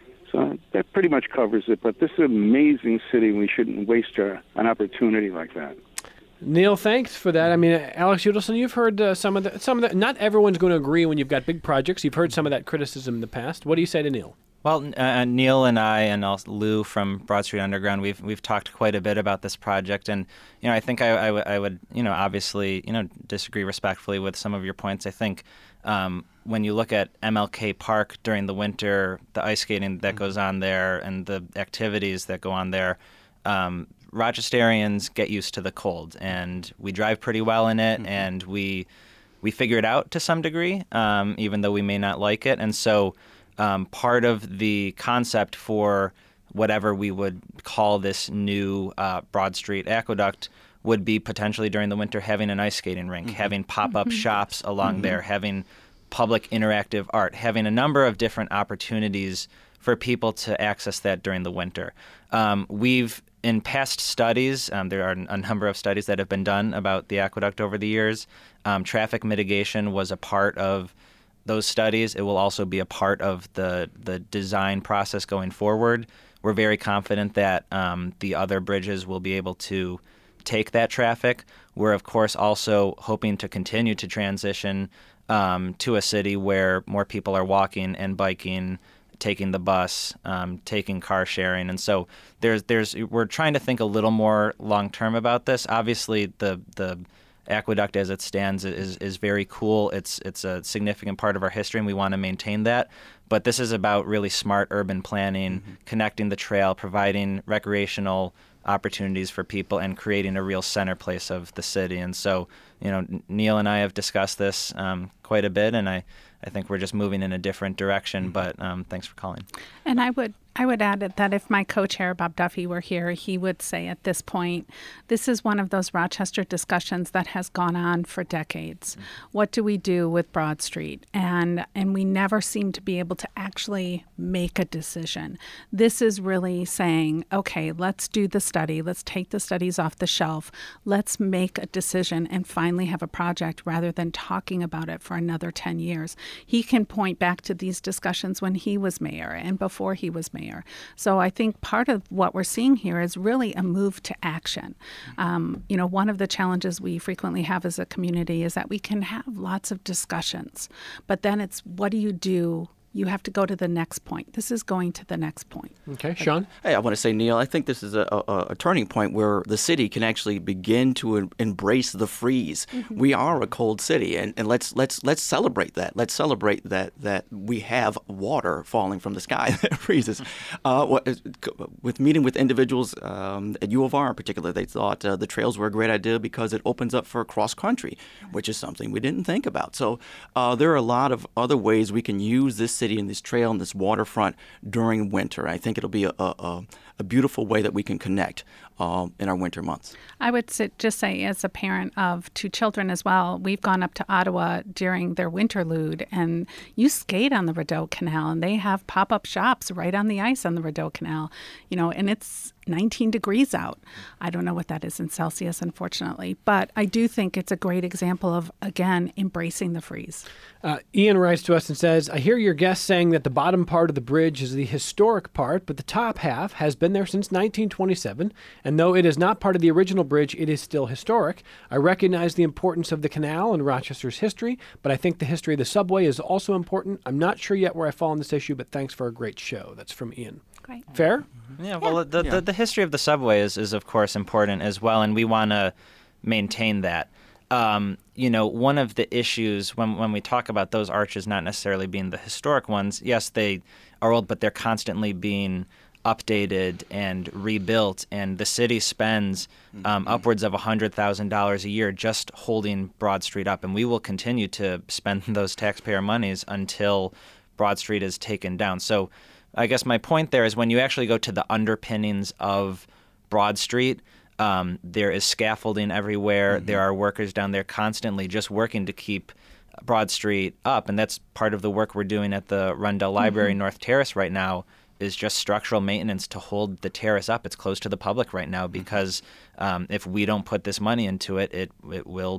So that pretty much covers it. But this is an amazing city, and we shouldn't waste our, an opportunity like that. Neil, thanks for that. I mean, Alex Udelson, you've heard uh, some of the, some of the, not everyone's going to agree when you've got big projects. You've heard some of that criticism in the past. What do you say to Neil? Well, uh, Neil and I and also Lou from Broad Street Underground, we've we've talked quite a bit about this project, and you know, I think I, I, w- I would, you know, obviously, you know, disagree respectfully with some of your points. I think um, when you look at M L K Park during the winter, the ice skating that goes on there, and the activities that go on there, um, Rochesterians get used to the cold, and we drive pretty well in it, mm-hmm. and we we figure it out to some degree, um, even though we may not like it, and so. Um, part of the concept for whatever we would call this new uh, Broad Street aqueduct would be potentially during the winter having an ice skating rink, mm-hmm. having pop-up mm-hmm. shops along mm-hmm. there, having public interactive art, having a number of different opportunities for people to access that during the winter. Um, we've, in past studies, um, there are a number of studies that have been done about the aqueduct over the years. Um, traffic mitigation was a part of those studies. It will also be a part of the the design process going forward. We're very confident that um, the other bridges will be able to take that traffic. We're, of course, also hoping to continue to transition um, to a city where more people are walking and biking, taking the bus, um, taking car sharing. And so there's there's we're trying to think a little more long-term about this. Obviously, the the aqueduct as it stands is is very cool. It's it's a significant part of our history, and we want to maintain that. But this is about really smart urban planning, mm-hmm. connecting the trail, providing recreational opportunities for people, and creating a real center place of the city. And so, you know, Neil and I have discussed this um, quite a bit, and I, I think we're just moving in a different direction. Mm-hmm. But um, thanks for calling. And I would I would add that if my co-chair, Bob Duffy, were here, he would say at this point, this is one of those Rochester discussions that has gone on for decades. Mm-hmm. What do we do with Broad Street? And and we never seem to be able to actually make a decision. This is really saying, okay, let's do the study. Let's take the studies off the shelf. Let's make a decision and finally have a project rather than talking about it for another ten years. He can point back to these discussions when he was mayor and before he was mayor. So I think part of what we're seeing here is really a move to action. Um, you know, one of the challenges we frequently have as a community is that we can have lots of discussions, but then it's what do you do? You have to go to the next point. This is going to the next point. Okay, Sean? Hey, I want to say, Neil, I think this is a, a, a turning point where the city can actually begin to em- embrace the freeze. Mm-hmm. We are a cold city, and, and let's let's let's celebrate that. Let's celebrate that that we have water falling from the sky that freezes. Uh, what, with meeting with individuals um, at U of R in particular, they thought uh, the trails were a great idea because it opens up for cross country, which is something we didn't think about. So uh, there are a lot of other ways we can use this city and this trail and this waterfront during winter. I think it'll be a, a, a beautiful way that we can connect uh, in our winter months. I would sit, just say, as a parent of two children as well, we've gone up to Ottawa during their winterlude, and you skate on the Rideau Canal, and they have pop-up shops right on the ice on the Rideau Canal, you know, and it's nineteen degrees out. I don't know what that is in Celsius, unfortunately, but I do think it's a great example of, again, embracing the freeze. Uh, Ian writes to us and says, I hear your guest saying that the bottom part of the bridge is the historic part, but the top half has been there since nineteen twenty-seven, and though it is not part of the original bridge, it is still historic. I recognize the importance of the canal in Rochester's history, but I think the history of the subway is also important. I'm not sure yet where I fall on this issue, but thanks for a great show. That's from Ian. Great. Fair? Yeah, well, the, Yeah. the the history of the subway is, is of course important as well, and we want to maintain that. Um, you know, one of the issues when when we talk about those arches not necessarily being the historic ones, yes, they are old, but they're constantly being updated and rebuilt, and the city spends um, mm-hmm. upwards of one hundred thousand dollars a year just holding Broad Street up, and we will continue to spend those taxpayer monies until Broad Street is taken down. So I guess my point there is when you actually go to the underpinnings of Broad Street, um, there is scaffolding everywhere. Mm-hmm. There are workers down there constantly just working to keep Broad Street up, and that's part of the work we're doing at the Rundell Library mm-hmm. North Terrace right now, is just structural maintenance to hold the terrace up. It's closed to the public right now because um, if we don't put this money into it, it it will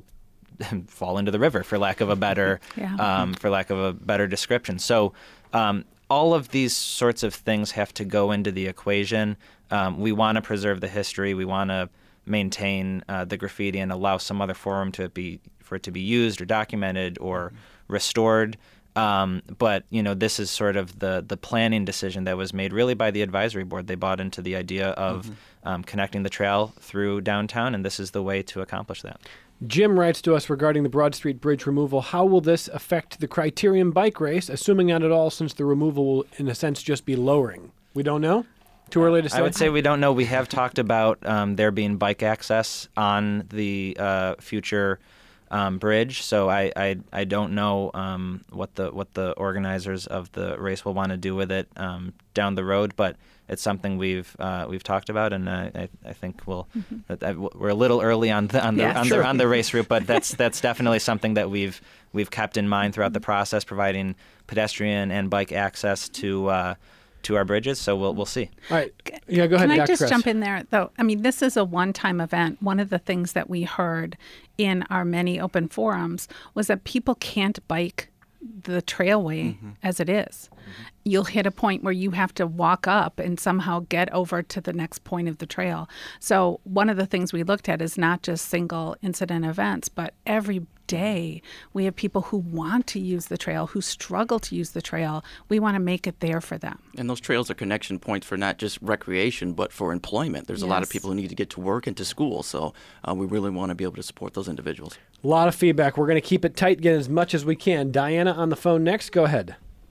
fall into the river, for lack of a better yeah. um, for lack of a better description. So um, all of these sorts of things have to go into the equation. Um, we want to preserve the history. We want to maintain uh, the graffiti and allow some other forum to be for it to be used or documented or restored. Um, but, you know, this is sort of the, the planning decision that was made really by the advisory board. They bought into the idea of mm-hmm. um, connecting the trail through downtown, and this is the way to accomplish that. Jim writes to us regarding the Broad Street Bridge removal. How will this affect the Criterium bike race, assuming not at all, since the removal will, in a sense, just be lowering? We don't know? Too early to say? I would say we don't know. We have talked about um, there being bike access on the uh, future Um, bridge, so I, I I don't know um, what the what the organizers of the race will want to do with it um, down the road, but it's something we've uh, we've talked about, and uh, I I think we'll mm-hmm. that, I, we're a little early on the on the yeah, on, sure. the on the race route, but that's that's definitely something that we've we've kept in mind throughout the process, providing pedestrian and bike access to. Uh, to our bridges, so we'll we'll see. All right. Yeah, go ahead, Can I Doctor just Kress. jump in there, though? I mean, this is a one-time event. One of the things that we heard in our many open forums was that people can't bike the trailway mm-hmm. as it is. Mm-hmm. You'll hit a point where you have to walk up and somehow get over to the next point of the trail. So one of the things we looked at is not just single incident events, but every day we have people who want to use the trail, who struggle to use the trail. We want to make it there for them. And those trails are connection points for not just recreation, but for employment. There's yes. a lot of people who need to get to work and to school, so uh, we really want to be able to support those individuals. A lot of feedback. We're going to keep it tight, get as much as we can. Diana on the phone next. Go ahead.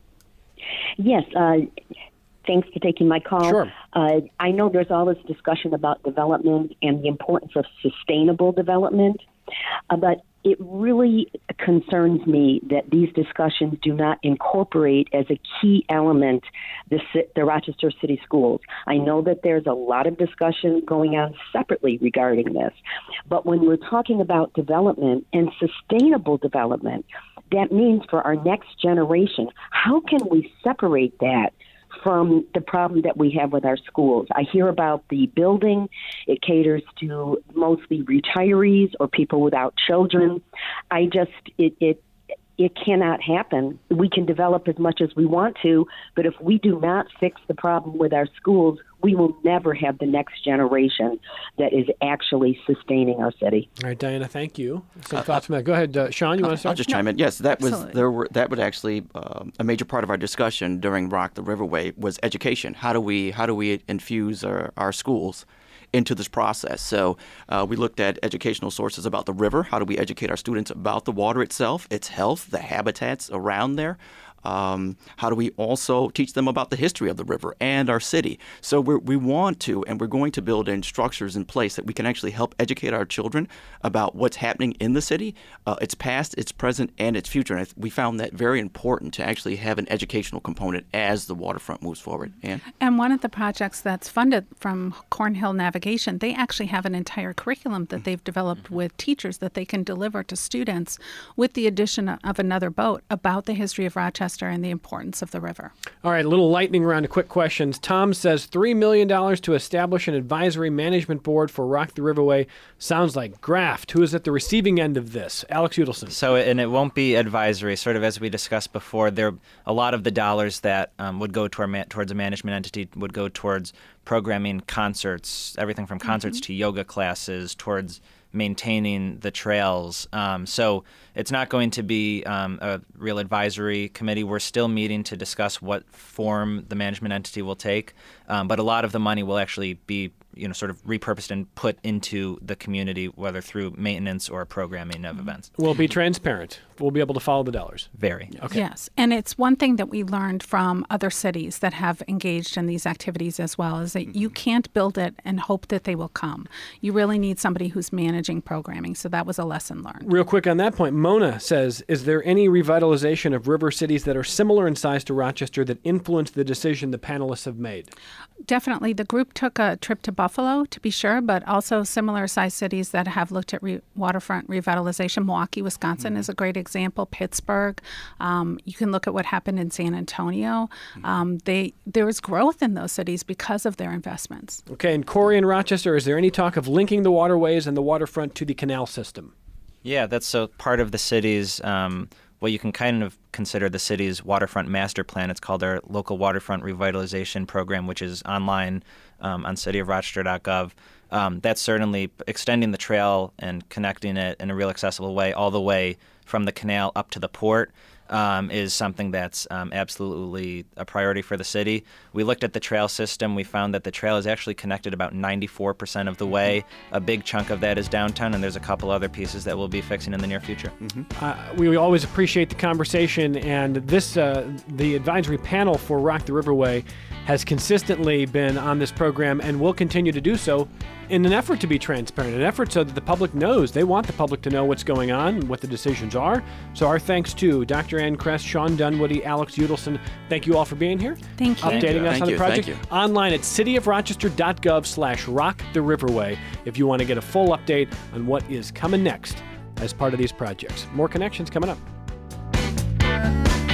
Yes, uh, thanks for taking my call. Sure. Uh, I know there's all this discussion about development and the importance of sustainable development, uh, but it really concerns me that these discussions do not incorporate as a key element the, the Rochester City Schools. I know that there's a lot of discussion going on separately regarding this, but when we're talking about development and sustainable development, that means for our next generation, how can we separate that from the problem that we have with our schools? I hear about the building. It caters to mostly retirees or people without children. I just, it, it, it cannot happen. We can develop as much as we want to, but if we do not fix the problem with our schools, we will never have the next generation that is actually sustaining our city. All right, Diana, thank you. Some uh, thoughts on that. Go ahead, uh, Sean. You want to start? I'll just chime in. Yes, that was Absolutely. there were that would actually um, a major part of our discussion during Rock the Riverway was education. How do we how do we infuse our, our schools into this process? So uh, we looked at educational sources about the river. How do we educate our students about the water itself, its health, the habitats around there? Um, how do we also teach them about the history of the river and our city? So we're, we want to, and we're going to build in structures in place that we can actually help educate our children about what's happening in the city, uh, its past, its present, and its future. And we found that very important to actually have an educational component as the waterfront moves forward. Ann? And one of the projects that's funded from Cornhill Navigation, they actually have an entire curriculum that they've developed mm-hmm. with teachers that they can deliver to students with the addition of another boat about the history of Rochester Rochester and the importance of the river. All right, a little lightning round of quick questions. Tom says three million dollars to establish an advisory management board for Rock the Riverway. Sounds like graft. Who is at the receiving end of this? Alex Udelson. So, and it won't be advisory. Sort of as we discussed before, there a lot of the dollars that um, would go to our ma- towards a management entity would go towards programming concerts, everything from concerts mm-hmm. to yoga classes, towards maintaining the trails. Um, so it's not going to be um, a real advisory committee. We're still meeting to discuss what form the management entity will take, um, but a lot of the money will actually be, you know, sort of repurposed and put into the community, whether through maintenance or programming of events. We'll be transparent. We'll be able to follow the dollars. Very. Okay. Yes, and it's one thing that we learned from other cities that have engaged in these activities as well, is that mm-hmm. you can't build it and hope that they will come. You really need somebody who's managing programming, so that was a lesson learned. Real quick on that point, Mona says, is there any revitalization of river cities that are similar in size to Rochester that influenced the decision the panelists have made? Definitely. The group took a trip to Buffalo, to be sure, but also similar sized cities that have looked at re- waterfront revitalization. Milwaukee, Wisconsin mm-hmm. is a great example. Pittsburgh. Um, you can look at what happened in San Antonio. Mm-hmm. Um, they there was growth in those cities because of their investments. Okay, and Corey and Rochester, is there any talk of linking the waterways and the waterfront to the canal system? Yeah, that's so part of the city's, um, what you can kind of consider the city's waterfront master plan. It's called our local waterfront revitalization program, which is online um, on city of rochester dot gov. Um, that's certainly extending the trail and connecting it in a real accessible way all the way from the canal up to the port. Um, is something that's um, absolutely a priority for the city. We looked at the trail system. We found that the trail is actually connected about ninety-four percent of the way. A big chunk of that is downtown, and there's a couple other pieces that we'll be fixing in the near future. Mm-hmm. Uh, we always appreciate the conversation, and this uh, the advisory panel for Rock the Riverway has consistently been on this program and will continue to do so in an effort to be transparent, an effort so that the public knows. They want the public to know what's going on, what the decisions are. So our thanks to Doctor Ann Kress, Sean Dunwoody, Alex Udelson. Thank you all for being here. Thank you. Updating Thank you. us Thank on you. the project. Thank you. Online at city of rochester dot gov slash rock the riverway if you want to get a full update on what is coming next as part of these projects. More connections coming up.